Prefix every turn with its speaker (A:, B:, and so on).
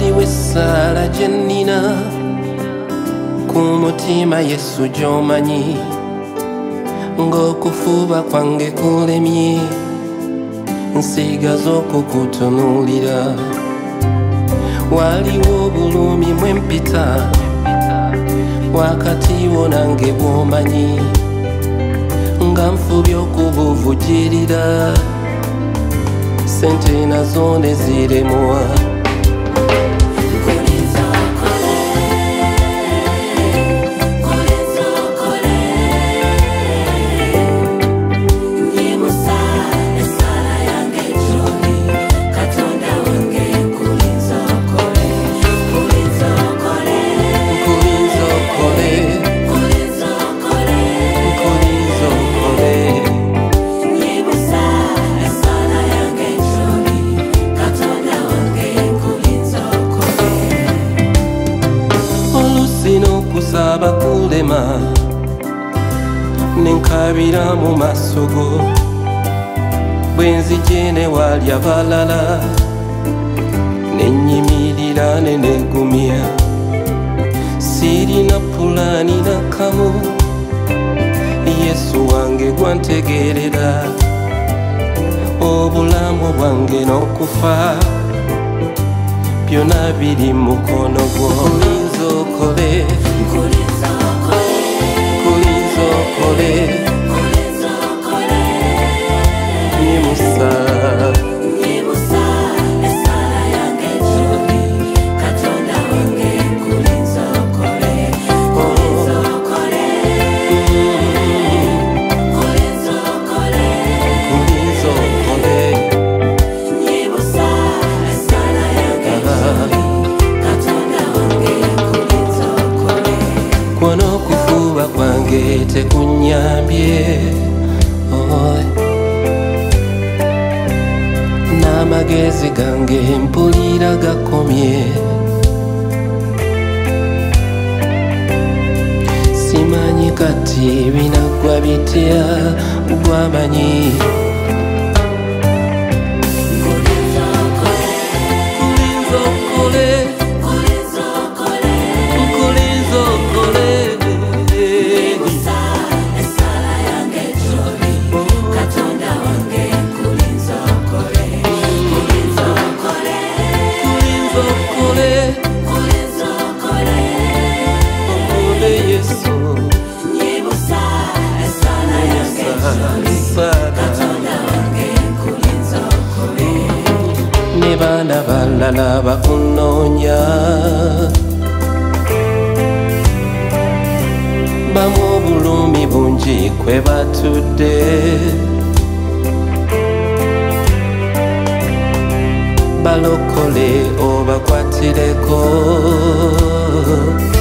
A: waliwo essaala gye nnina ku mutima Yesu gy'omanyi, ng'okufuba kwange kulemye nsigaza okukutunuulira. Waliwo obulumi mwe mpita wakati wo nange bw'omanyi, nga nfubye okubuvujirira sente nazo ne ziremwa. Kusaba kulema nenkabira mu maaso go, bwe nzije ne wali abalala nenyimirira ne negumya. Sirina pulaani nakamu, Yesu wange gwantegerera, obulamu bwange n'okufa byonna biri mu mukono gwo. Kulinza okole, kulinza okole, nyimusa essaala yange gy'oli, Katonda wange kulinza okole, kulinza okole, kulinza okole, kulinza okole, nyimusa essaala yange gy'oli, Katonda wange kulinza okole. Kwano okufuba kwange tekunyambye, n'amagezi gange mpulira gakomye. Simanyi kati binaggwa bitya, gwamanyi. Ne baana balala bakunoonya, bamu obulumi bungi kwe batudde, balokole obakwatireko.